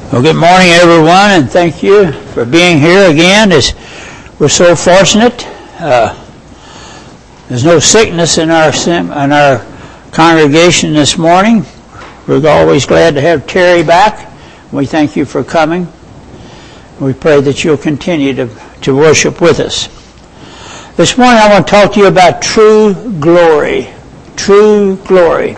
Well, good morning, everyone, and thank you for being here again. We're so fortunate. There's no sickness in our congregation this morning. We're always glad to have Terry back. We thank you for coming. We pray that you'll continue to worship with us. This morning I want to talk to you about true glory. True glory.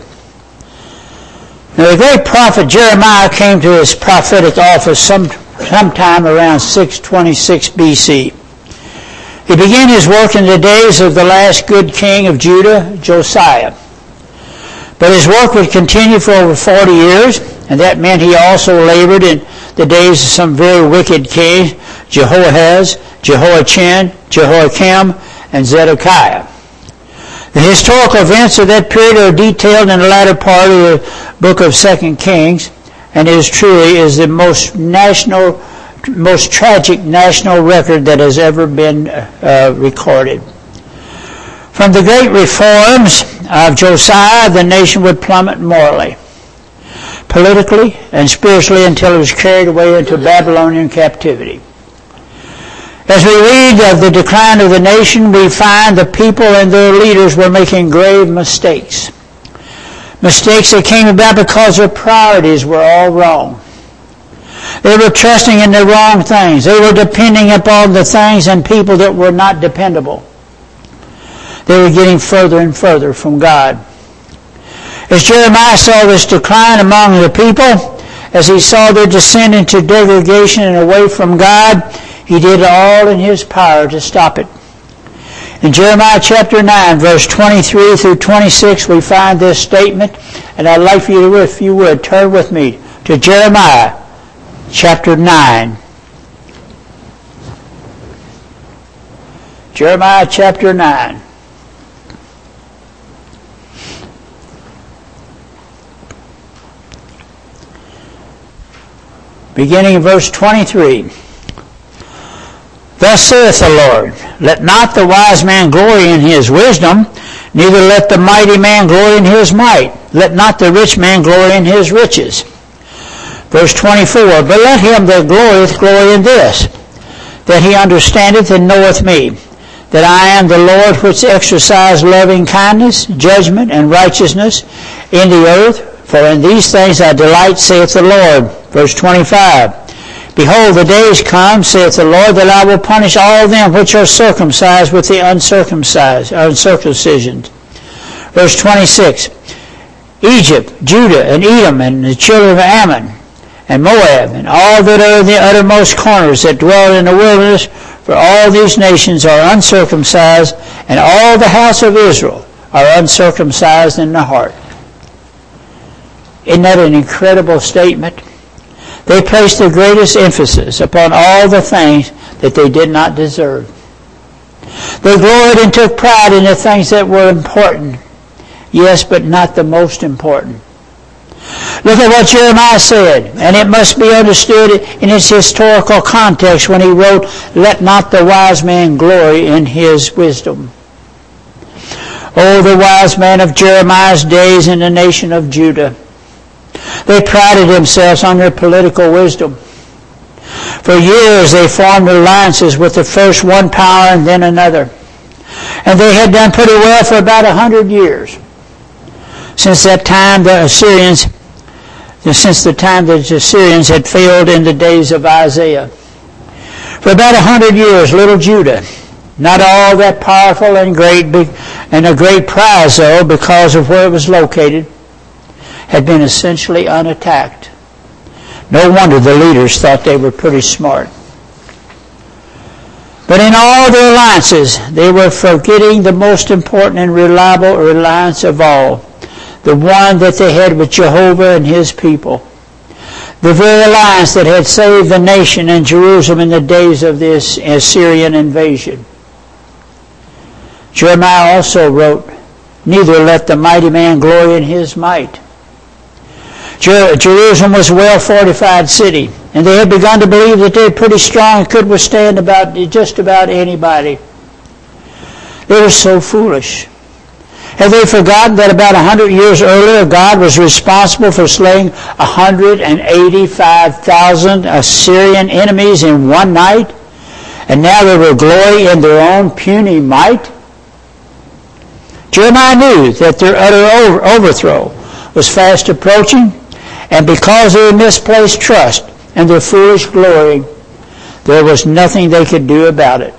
Now, the great prophet Jeremiah came to his prophetic office sometime around 626 B.C. He began his work in the days of the last good king of Judah, Josiah. But his work would continue for over 40 years, and that meant he also labored in the days of some very wicked kings, Jehoahaz, Jehoiachin, Jehoiakim, and Zedekiah. The historical events of that period are detailed in the latter part of the book of 2 Kings, and it truly is the most tragic national record that has ever been recorded. From the great reforms of Josiah, the nation would plummet morally, politically, and spiritually until it was carried away into Babylonian captivity. As we read of the decline of the nation, we find the people and their leaders were making grave mistakes. Mistakes that came about because their priorities were all wrong. They were trusting in the wrong things. They were depending upon the things and people that were not dependable. They were getting further and further from God. As Jeremiah saw this decline among the people, as he saw their descent into degradation and away from God, he did all in his power to stop it. In Jeremiah chapter 9, verse 23 through 26, we find this statement, and I'd like for you to, if you would, turn with me to Jeremiah chapter 9. Jeremiah chapter 9. Beginning in verse 23. Thus saith the Lord, let not the wise man glory in his wisdom, neither let the mighty man glory in his might. Let not the rich man glory in his riches. Verse 24, but let him that glorieth glory in this, that he understandeth and knoweth me, that I am the Lord which exercise loving kindness, judgment, and righteousness in the earth, for in these things I delight, saith the Lord. Verse 25, behold, the days come, saith the Lord, that I will punish all them which are circumcised with the uncircumcision. Verse 26, Egypt, Judah, and Edom, and the children of Ammon, and Moab, and all that are in the uttermost corners that dwell in the wilderness, for all these nations are uncircumcised, and all the house of Israel are uncircumcised in the heart. Isn't that an incredible statement? They placed the greatest emphasis upon all the things that they did not deserve. They gloried and took pride in the things that were important. Yes, but not the most important. Look at what Jeremiah said, and it must be understood in its historical context when he wrote, let not the wise man glory in his wisdom. Oh, the wise man of Jeremiah's days in the nation of Judah. They prided themselves on their political wisdom. For years they formed alliances with the first one power and then another. And they had done pretty well for about 100 years. Since the time the Assyrians had failed in the days of Isaiah. For about 100 years, little Judah, not all that powerful and great, and a great prize though because of where it was located, had been essentially unattacked. No wonder the leaders thought they were pretty smart. But in all their alliances, they were forgetting the most important and reliable alliance of all, the one that they had with Jehovah and his people. The very alliance that had saved the nation and Jerusalem in the days of this Assyrian invasion. Jeremiah also wrote, neither let the mighty man glory in his might. Jerusalem was a well-fortified city, and they had begun to believe that they were pretty strong and could withstand just about anybody. They were so foolish. Have they forgotten that about 100 years earlier, God was responsible for slaying 185,000 Assyrian enemies in one night? And now they will glory in their own puny might? Jeremiah knew that their utter overthrow was fast approaching, and because of their misplaced trust and their foolish glory, there was nothing they could do about it.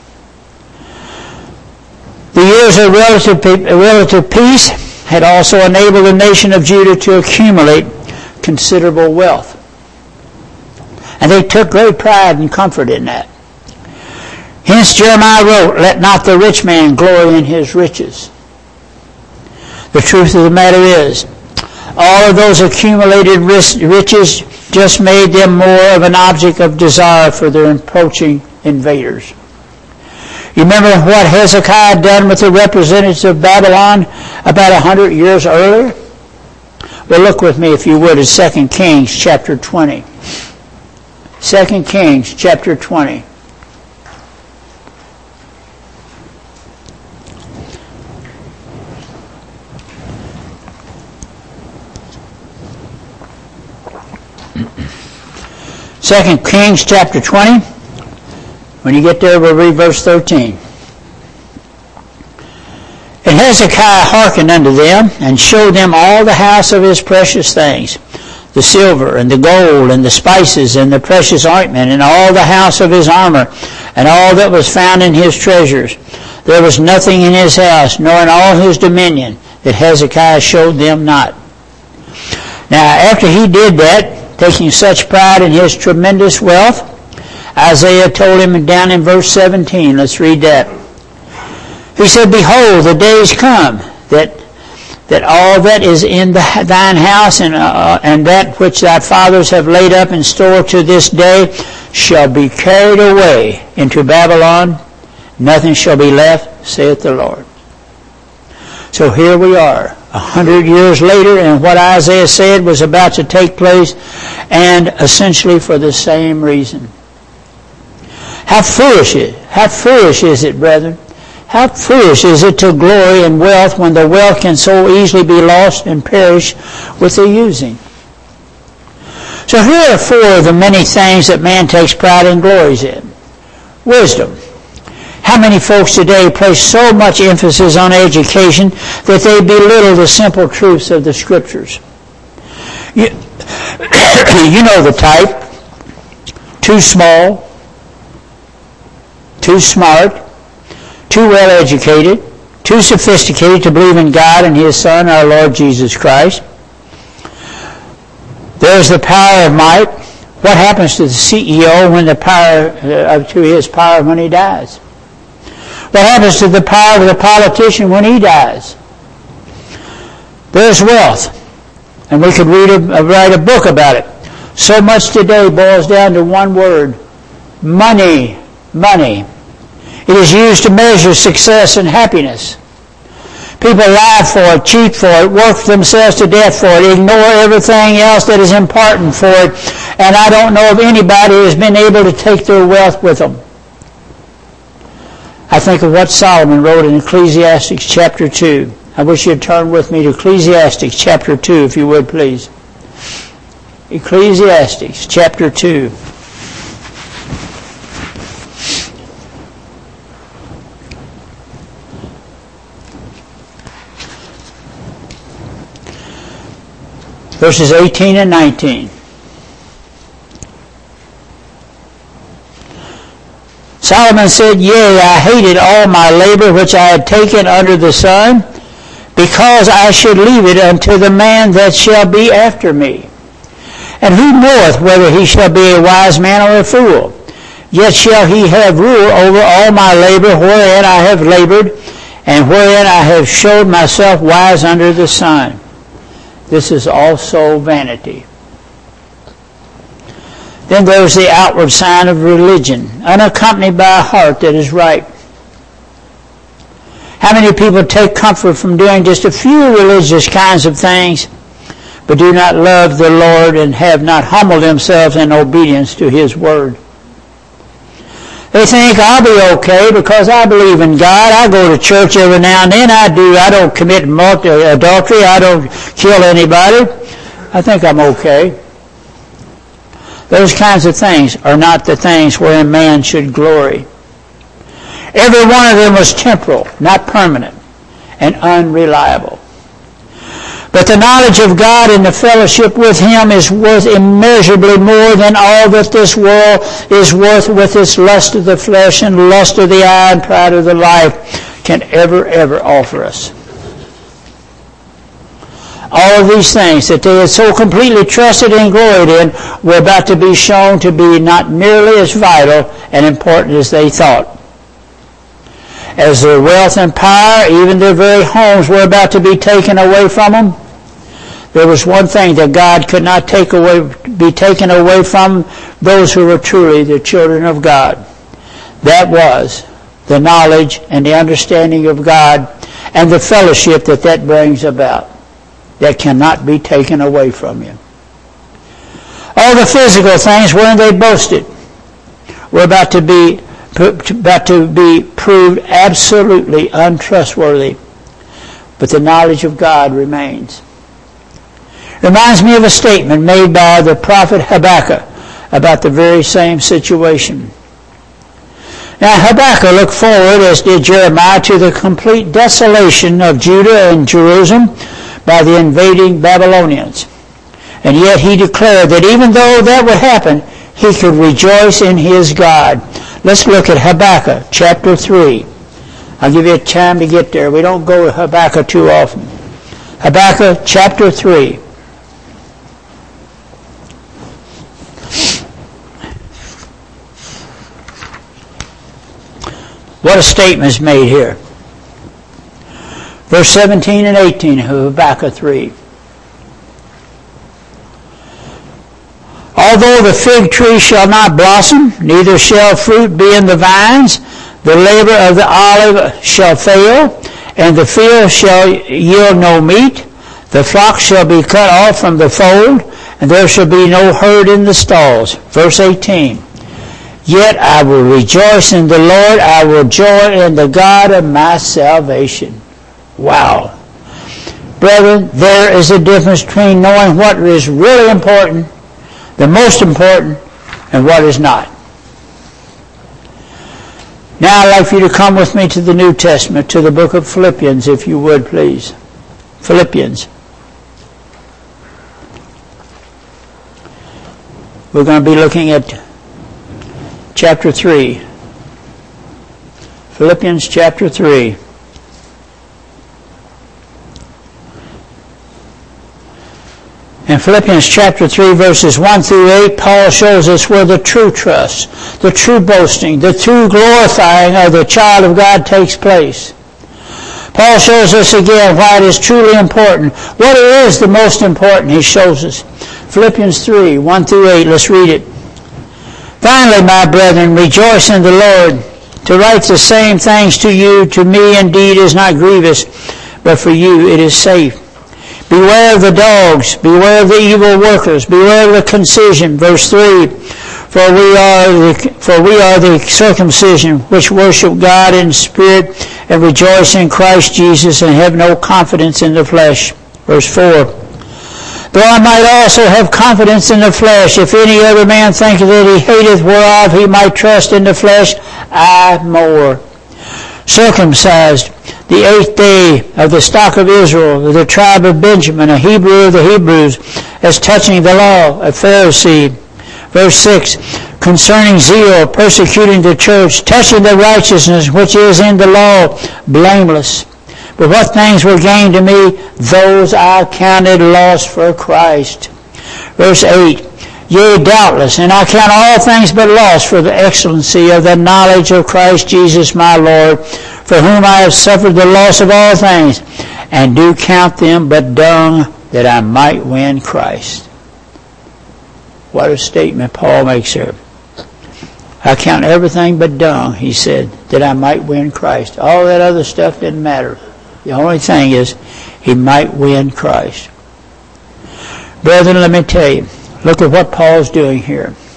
The years of relative peace had also enabled the nation of Judah to accumulate considerable wealth. And they took great pride and comfort in that. Hence Jeremiah wrote, "Let not the rich man glory in his riches." The truth of the matter is, all of those accumulated riches just made them more of an object of desire for their approaching invaders. You remember what Hezekiah had done with the representatives of Babylon about 100 years earlier? Well, look with me, if you would, at 2 Kings chapter 20. 2 Kings chapter 20. Second Kings chapter 20. When you get there, we'll read verse 13. And Hezekiah hearkened unto them, and showed them all the house of his precious things, the silver, and the gold, and the spices, and the precious ointment, and all the house of his armor, and all that was found in his treasures. There was nothing in his house, nor in all his dominion, that Hezekiah showed them not. Now, after he did that, taking such pride in his tremendous wealth, Isaiah told him down in verse 17, let's read that. He said, "Behold, the days come that all that is in thine house and that which thy fathers have laid up in store to this day shall be carried away into Babylon. Nothing shall be left, saith the Lord." So here we are, 100 years later, and what Isaiah said was about to take place, and essentially for the same reason. How foolish is it, brethren? How foolish is it to glory in wealth when the wealth can so easily be lost and perish with the using? So here are four of the many things that man takes pride and glories in. Wisdom. How many folks today place so much emphasis on education that they belittle the simple truths of the Scriptures? You know the type. Too small, too smart, too well educated, too sophisticated to believe in God and His Son, our Lord Jesus Christ. There's the power of might. What happens to the CEO when to his power when he dies? What happens to the power of the politician when he dies? There's wealth. And we could write a book about it. So much today boils down to one word: money. Money. It is used to measure success and happiness. People lie for it, cheat for it, work themselves to death for it, ignore everything else that is important for it, and I don't know of anybody who has been able to take their wealth with them. I think of what Solomon wrote in Ecclesiastes chapter 2. I wish you'd turn with me to Ecclesiastes chapter 2, if you would, please. Ecclesiastes chapter 2. Verses 18 and 19. Solomon said, "Yea, I hated all my labor which I had taken under the sun, because I should leave it unto the man that shall be after me. And who knoweth whether he shall be a wise man or a fool? Yet shall he have rule over all my labor wherein I have labored, and wherein I have showed myself wise under the sun. This is also vanity." Then there's the outward sign of religion, unaccompanied by a heart that is right. How many people take comfort from doing just a few religious kinds of things, but do not love the Lord and have not humbled themselves in obedience to His Word? They think I'll be okay because I believe in God. I go to church every now and then. I don't commit adultery. I don't kill anybody. I think I'm okay. Those kinds of things are not the things wherein man should glory. Every one of them was temporal, not permanent, and unreliable. But the knowledge of God and the fellowship with Him is worth immeasurably more than all that this world is worth, with its lust of the flesh and lust of the eye and pride of the life, can ever offer us. All of these things that they had so completely trusted and gloried in were about to be shown to be not nearly as vital and important as they thought. As their wealth and power, even their very homes, were about to be taken away from them, there was one thing that God could not be taken away from those who were truly the children of God. That was the knowledge and the understanding of God and the fellowship that brings about. That cannot be taken away from you. All the physical things wherein they boasted were about to be proved absolutely untrustworthy. But the knowledge of God remains. Reminds me of a statement made by the prophet Habakkuk about the very same situation. Now Habakkuk looked forward, as did Jeremiah, to the complete desolation of Judah and Jerusalem by the invading Babylonians. And yet he declared that even though that would happen, he could rejoice in his God. Let's look at Habakkuk chapter 3. I'll give you time to get there. We don't go to Habakkuk too often. Habakkuk chapter 3. What a statement is made here. Verse 17 and 18 of Habakkuk 3. Although the fig tree shall not blossom, neither shall fruit be in the vines, the labor of the olive shall fail, and the field shall yield no meat, the flock shall be cut off from the fold, and there shall be no herd in the stalls. Verse 18. Yet I will rejoice in the Lord, I will joy in the God of my salvation. Wow. Brethren, there is a difference between knowing what is really important, the most important, and what is not. Now I'd like for you to come with me to the New Testament, to the book of Philippians, if you would, please. Philippians. We're going to be looking at chapter 3. Philippians chapter 3. In Philippians chapter 3, verses 1 through 8, Paul shows us where the true trust, the true boasting, the true glorifying of the child of God takes place. Paul shows us again why it is truly important. What is the most important, he shows us. Philippians 3, 1 through 8, let's read it. Finally, my brethren, rejoice in the Lord. To write the same things to you, to me indeed is not grievous, but for you it is safe. Beware of the dogs, beware of the evil workers, beware of the concision. Verse 3, for we are the circumcision which worship God in spirit and rejoice in Christ Jesus and have no confidence in the flesh. Verse 4, though I might also have confidence in the flesh, if any other man thinketh that he hateth whereof he might trust in the flesh, I more. Circumcised the 8th day of the stock of Israel, of the tribe of Benjamin, a Hebrew of the Hebrews, as touching the law, a Pharisee. Verse 6, concerning zeal, persecuting the church, touching the righteousness which is in the law, blameless. But what things were gained to me, those I counted lost for Christ. Verse 8, yea, doubtless, and I count all things but loss for the excellency of the knowledge of Christ Jesus my Lord, for whom I have suffered the loss of all things, and do count them but dung, that I might win Christ. What a statement Paul makes here. I count everything but dung, he said, that I might win Christ. All that other stuff didn't matter. The only thing is, he might win Christ. Brethren, let me tell you, look at what Paul's doing here.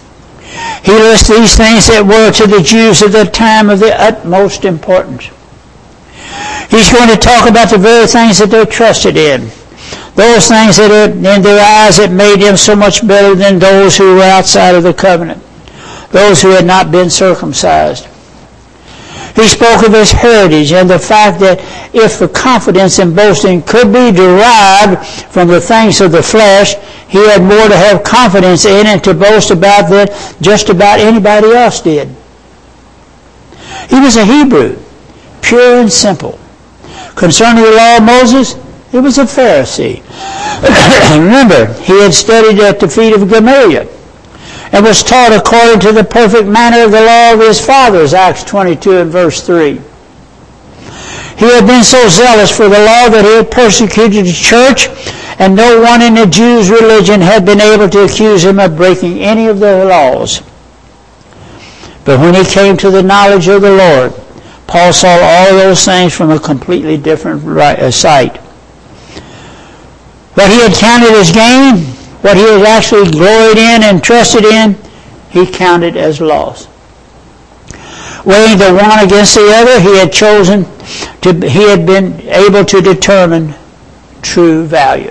He lists these things that were to the Jews of the time of the utmost importance. He's going to talk about the very things that they trusted in. Those things that in their eyes that made them so much better than those who were outside of the covenant. Those who had not been circumcised. He spoke of his heritage and the fact that if the confidence and boasting could be derived from the things of the flesh, he had more to have confidence in and to boast about than just about anybody else did. He was a Hebrew, pure and simple. Concerning the law of Moses, he was a Pharisee. Remember, he had studied at the feet of Gamaliel and was taught according to the perfect manner of the law of his fathers, Acts 22 and verse 3. He had been so zealous for the law that he had persecuted the church, and no one in the Jews' religion had been able to accuse him of breaking any of their laws. But when he came to the knowledge of the Lord, Paul saw all those things from a completely different sight. What he had counted as gain, what he had actually gloried in and trusted in, he counted as loss. Weighing the one against the other, he had been able to determine true value.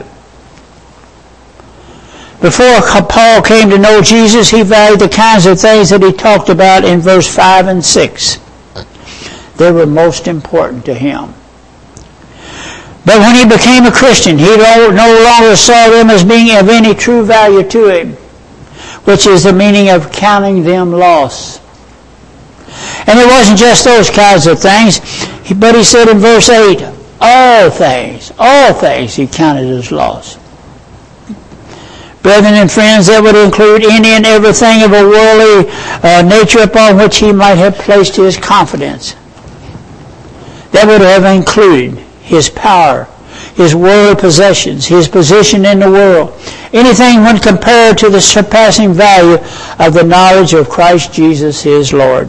Before Paul came to know Jesus, he valued the kinds of things that he talked about in verse 5 and 6. They were most important to him. But when he became a Christian, he no longer saw them as being of any true value to him, which is the meaning of counting them loss. And it wasn't just those kinds of things, but he said in verse 8, all things he counted as loss. Brethren and friends, that would include any and everything of a worldly nature upon which he might have placed his confidence. That would have included his power, his worldly possessions, his position in the world. Anything when compared to the surpassing value of the knowledge of Christ Jesus his Lord.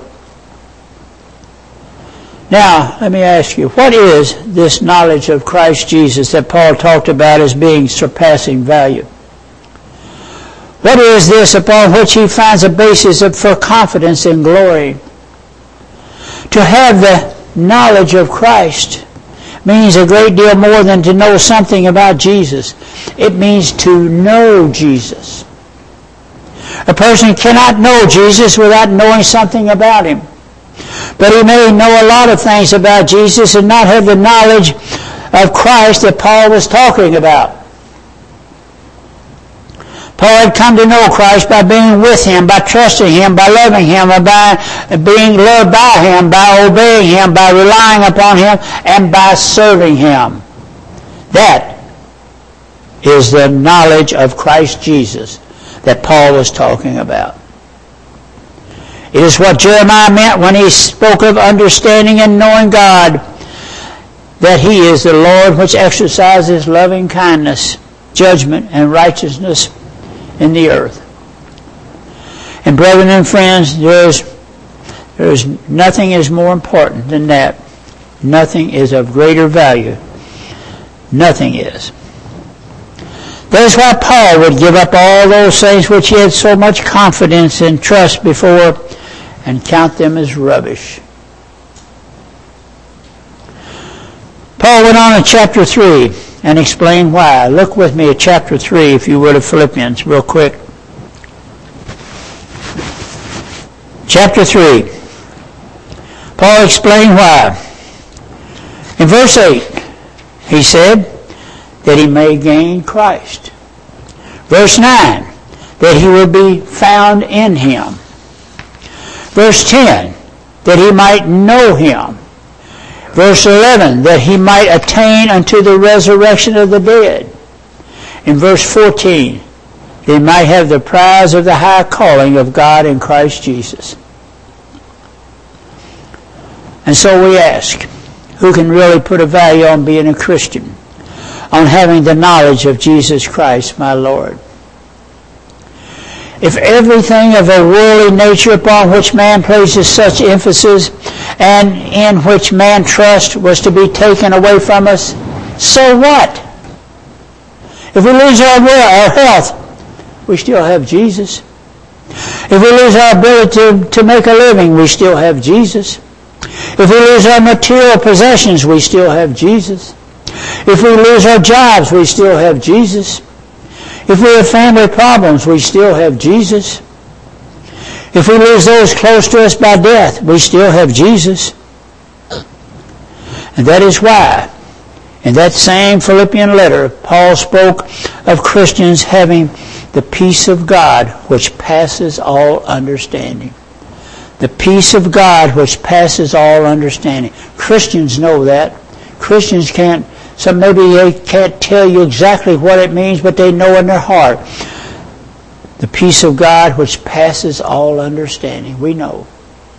Now, let me ask you, what is this knowledge of Christ Jesus that Paul talked about as being surpassing value? What is this upon which he finds a basis for confidence and glory? To have the knowledge of Christ means a great deal more than to know something about Jesus. It means to know Jesus. A person cannot know Jesus without knowing something about him. But he may know a lot of things about Jesus and not have the knowledge of Christ that Paul was talking about. Paul had come to know Christ by being with him, by trusting him, by loving him, by being loved by him, by obeying him, by relying upon him, and by serving him. That is the knowledge of Christ Jesus that Paul was talking about. It is what Jeremiah meant when he spoke of understanding and knowing God, that he is the Lord which exercises loving kindness, judgment, and righteousness in the earth. And brethren and friends, there's nothing is more important than that. Nothing is of greater value. Nothing is. That is why Paul would give up all those things which he had so much confidence and trust before and count them as rubbish. Paul went on in chapter 3 and explained why. Look with me at chapter 3, if you would, of Philippians, real quick. Chapter 3. Paul explained why. In verse 8, he said that he may gain Christ. Verse 9, that he would be found in him. Verse 10, that he might know him. Verse 11, that he might attain unto the resurrection of the dead. In verse 14, that he might have the prize of the high calling of God in Christ Jesus. And so we ask, who can really put a value on being a Christian? On having the knowledge of Jesus Christ, my Lord? If everything of a worldly nature upon which man places such emphasis and in which man trusts was to be taken away from us, so what? If we lose our health, we still have Jesus. If we lose our ability to make a living, we still have Jesus. If we lose our material possessions, we still have Jesus. If we lose our jobs, we still have Jesus. If we have family problems, we still have Jesus. If we lose those close to us by death, we still have Jesus. And that is why, in that same Philippian letter, Paul spoke of Christians having the peace of God which passes all understanding. The peace of God which passes all understanding. Christians know that. Christians can't, so maybe they can't tell you exactly what it means, but they know in their heart. The peace of God which passes all understanding. We know.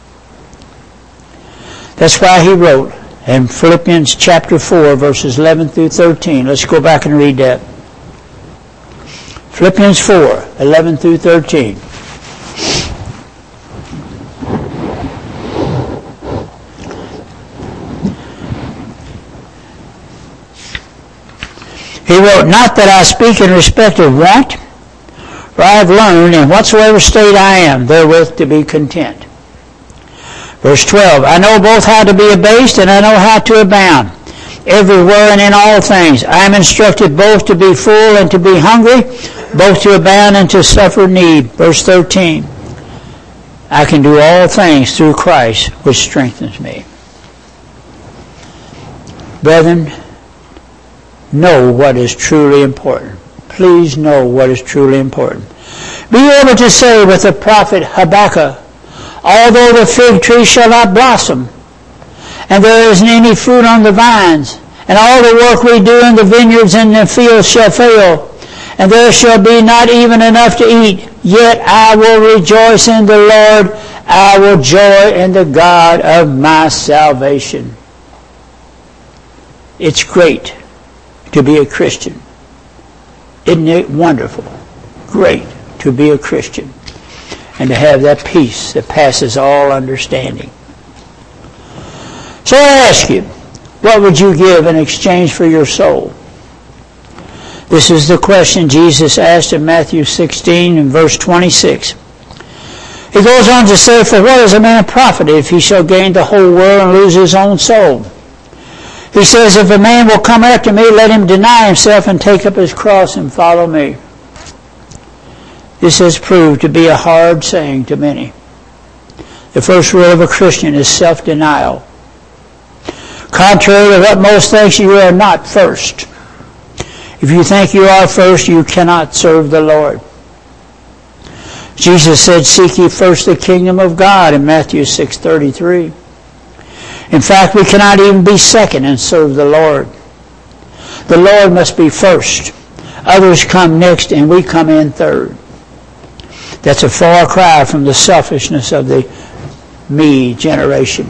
That's why he wrote in Philippians chapter 4, verses 11 through 13. Let's go back and read that. Philippians 4, 11 through 13. He wrote, "Not that I speak in respect of want, for I have learned in whatsoever state I am, therewith to be content." Verse 12, "I know both how to be abased, and I know how to abound. Everywhere and in all things I am instructed both to be full and to be hungry, both to abound and to suffer need." Verse 13, "I can do all things through Christ, which strengthens me." Brethren, know what is truly important. Please know what is truly important. Be able to say with the prophet Habakkuk, "Although the fig tree shall not blossom, and there isn't any fruit on the vines, and all the work we do in the vineyards and the fields shall fail, and there shall be not even enough to eat, yet I will rejoice in the Lord, I will joy in the God of my salvation." It's great to be a Christian. Isn't it wonderful? Great to be a Christian and to have that peace that passes all understanding. So I ask you, what would you give in exchange for your soul? This is the question Jesus asked in Matthew 16 and verse 26. He goes on to say, "For what is a man profited if he shall gain the whole world and lose his own soul?" He says, "If a man will come after me, let him deny himself and take up his cross and follow me." This has proved to be a hard saying to many. The first rule of a Christian is self-denial. Contrary to what most think, you are not first. If you think you are first, you cannot serve the Lord. Jesus said, "Seek ye first the kingdom of God," in Matthew 6:33. In fact, we cannot even be second and serve the Lord. The Lord must be first. Others come next and we come in third. That's a far cry from the selfishness of the me generation.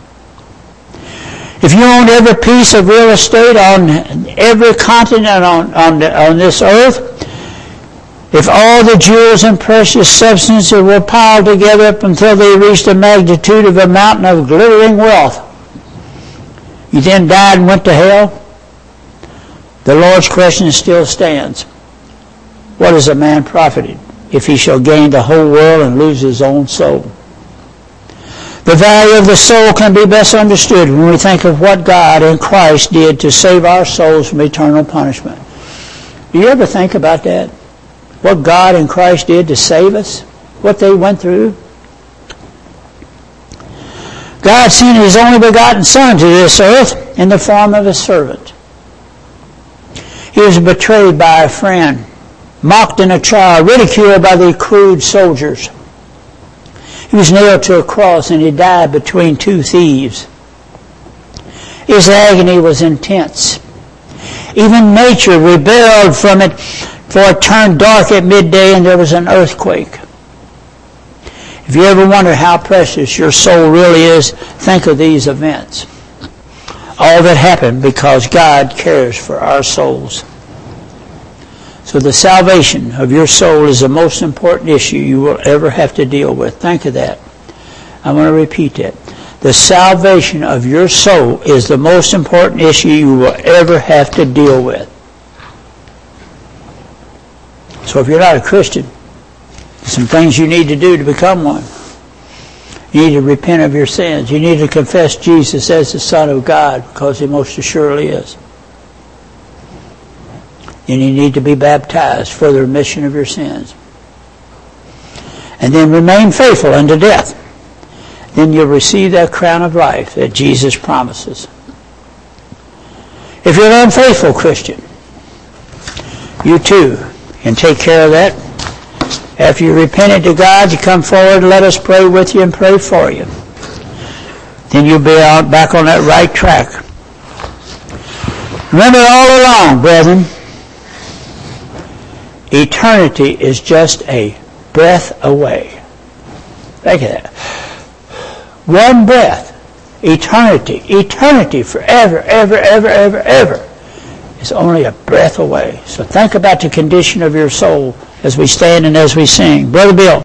If you owned every piece of real estate on every continent on this earth, if all the jewels and precious substances were piled together up until they reached the magnitude of a mountain of glittering wealth, you then died and went to hell, the Lord's question still stands. What is a man profited if he shall gain the whole world and lose his own soul? The value of the soul can be best understood when we think of what God in Christ did to save our souls from eternal punishment. Do you ever think about that? What God in Christ did to save us? What they went through? God sent His only begotten Son to this earth in the form of a servant. He was betrayed by a friend, mocked in a trial, ridiculed by the crude soldiers. He was nailed to a cross and he died between two thieves. His agony was intense. Even nature rebelled from it, for it turned dark at midday and there was an earthquake. If you ever wonder how precious your soul really is, think of these events. All that happened because God cares for our souls. So the salvation of your soul is the most important issue you will ever have to deal with. Think of that. I want to repeat that. The salvation of your soul is the most important issue you will ever have to deal with. So if you're not a Christian, the Some things you need to do to become one. You need to repent of your sins. You need to confess Jesus as the Son of God, because He most assuredly is. And you need to be baptized for the remission of your sins. And then remain faithful unto death. Then you'll receive that crown of life that Jesus promises. If you're an unfaithful Christian, you too can take care of that. After you repented to God, you come forward and let us pray with you and pray for you. Then you'll be back on that right track. Remember all along, brethren, eternity is just a breath away. Think of that. One breath. Eternity. Eternity forever, ever, ever, ever, ever is only a breath away. So think about the condition of your soul as we stand and as we sing. Brother Bill.